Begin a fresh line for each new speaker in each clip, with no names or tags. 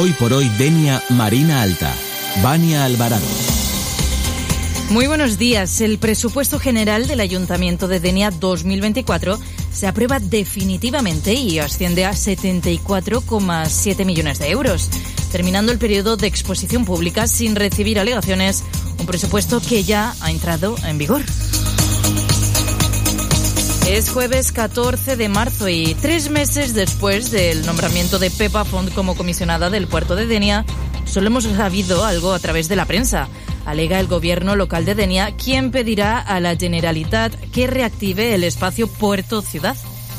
Hoy por hoy Denia, Marina Alta. Vania Alvarado.
Muy buenos días. El presupuesto general del Ayuntamiento de Denia 2024 se aprueba definitivamente y asciende a 74,7 millones de euros. Terminando el periodo de exposición pública sin recibir alegaciones, un presupuesto que ya ha entrado en vigor. Es jueves 14 de marzo y 3 meses después del nombramiento de Pepa Font como comisionada del puerto de Denia, solo hemos sabido algo a través de la prensa. Alega el gobierno local de Denia, quien pedirá a la Generalitat que reactive el espacio puerto-ciudad.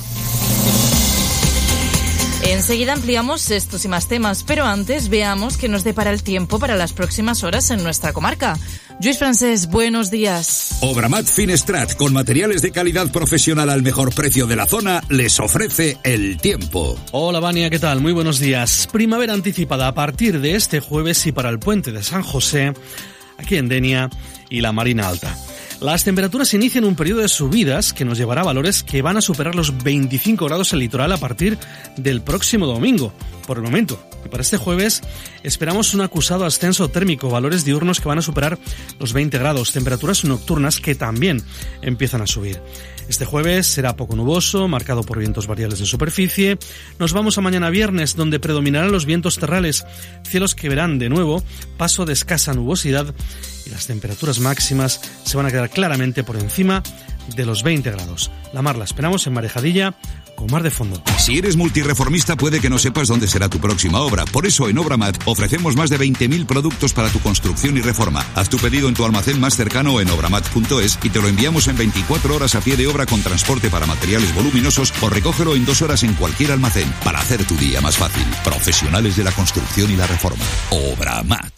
Enseguida ampliamos estos y más temas, pero antes veamos qué nos depara el tiempo para las próximas horas en nuestra comarca. Lluís Francés, buenos días.
Obramat Finestrat, con materiales de calidad profesional al mejor precio de la zona, les ofrece el tiempo.
Hola Vania, ¿qué tal? Muy buenos días. Primavera anticipada a partir de este jueves y para el puente de San José, aquí en Denia y la Marina Alta. Las temperaturas inician un periodo de subidas que nos llevará a valores que van a superar los 25 grados en el litoral a partir del próximo domingo, por el momento. Y para este jueves esperamos un acusado ascenso térmico, valores diurnos que van a superar los 20 grados, temperaturas nocturnas que también empiezan a subir. Este jueves será poco nuboso, marcado por vientos variables de superficie. Nos vamos a mañana viernes, donde predominarán los vientos terrales, cielos que verán de nuevo paso de escasa nubosidad y las temperaturas máximas se van a quedar claramente por encima de los 20 grados. La mar la esperamos en Marejadilla, con mar de fondo.
Si eres multireformista puede que no sepas dónde será tu próxima obra. Por eso en Obramat ofrecemos más de 20.000 productos para tu construcción y reforma. Haz tu pedido en tu almacén más cercano o en obramat.es y te lo enviamos en 24 horas a pie de obra con transporte para materiales voluminosos o recógelo en 2 horas en cualquier almacén para hacer tu día más fácil. Profesionales de la construcción y la reforma. Obramat.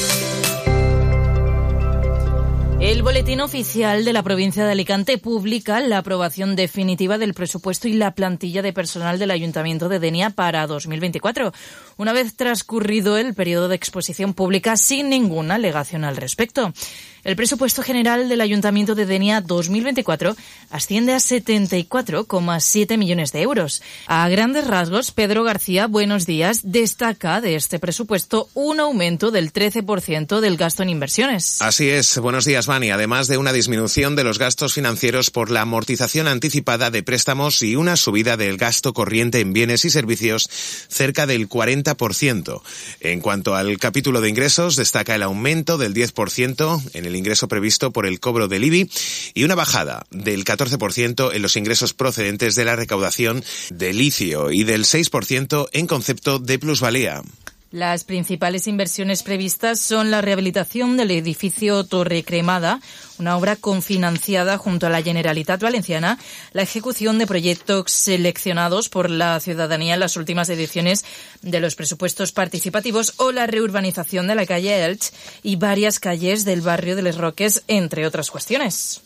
El Boletín Oficial de la provincia de Alicante publica la aprobación definitiva del presupuesto y la plantilla de personal del Ayuntamiento de Denia para 2024, una vez transcurrido el periodo de exposición pública sin ninguna alegación al respecto. El presupuesto general del Ayuntamiento de Denia 2024 asciende a 74,7 millones de euros. A grandes rasgos, Pedro García, buenos días, destaca de este presupuesto un aumento del 13% del gasto en inversiones.
Así es, buenos días, Vani. Además de una disminución de los gastos financieros por la amortización anticipada de préstamos y una subida del gasto corriente en bienes y servicios cerca del 40%. En cuanto al capítulo de ingresos, destaca el aumento del 10% en el ingreso previsto por el cobro del IBI y una bajada del 14% en los ingresos procedentes de la recaudación del licio y del 6% en concepto de plusvalía.
Las principales inversiones previstas son la rehabilitación del edificio Torre Cremada, una obra cofinanciada junto a la Generalitat Valenciana, la ejecución de proyectos seleccionados por la ciudadanía en las últimas ediciones de los presupuestos participativos o la reurbanización de la calle Elche y varias calles del barrio de Les Roques, entre otras cuestiones.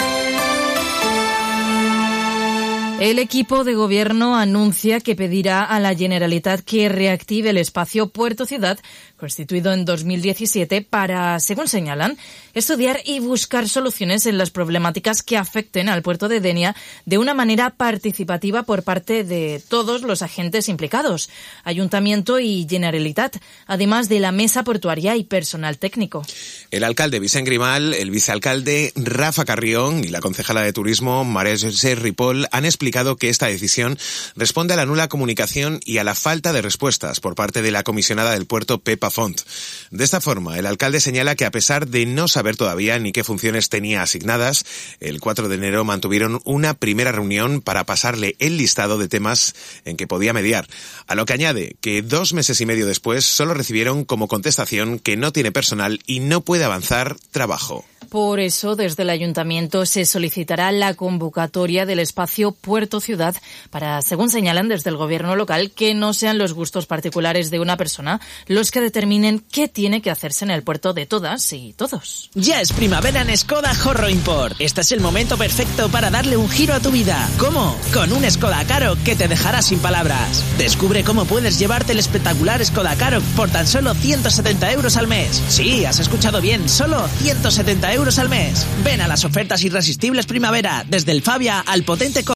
El equipo de gobierno anuncia que pedirá a la Generalitat que reactive el espacio Puerto Ciudad, constituido en 2017, para, según señalan, estudiar y buscar soluciones en las problemáticas que afecten al puerto de Denia de una manera participativa por parte de todos los agentes implicados, Ayuntamiento y Generalitat, además de la mesa portuaria y personal técnico.
El alcalde Vicent Grimal, el vicealcalde Rafa Carrión y la concejala de Turismo María José Ripoll han explicado que esta decisión responde a la nula comunicación y a la falta de respuestas por parte de la comisionada del puerto Pepa Font. De esta forma, el alcalde señala que a pesar de no saber todavía ni qué funciones tenía asignadas, el 4 de enero mantuvieron una primera reunión para pasarle el listado de temas en que podía mediar, a lo que añade que 2 meses y medio después solo recibieron como contestación que no tiene personal y no puede avanzar trabajo.
Por eso, desde el Ayuntamiento se solicitará la convocatoria del espacio Puerto Ciudad para, según señalan desde el Gobierno local, que no sean los gustos particulares de una persona los que determinen qué tiene que hacerse en el puerto de todas y todos.
Ya es primavera en Skoda Horro Import. Este es el momento perfecto para darle un giro a tu vida. ¿Cómo? Con un Skoda Karoq que te dejará sin palabras. Descubre cómo puedes llevarte el espectacular Skoda Karoq por tan solo 170 euros al mes. Sí, has escuchado bien, solo 170 euros al mes. Ven a las ofertas irresistibles primavera, desde el Fabia al potente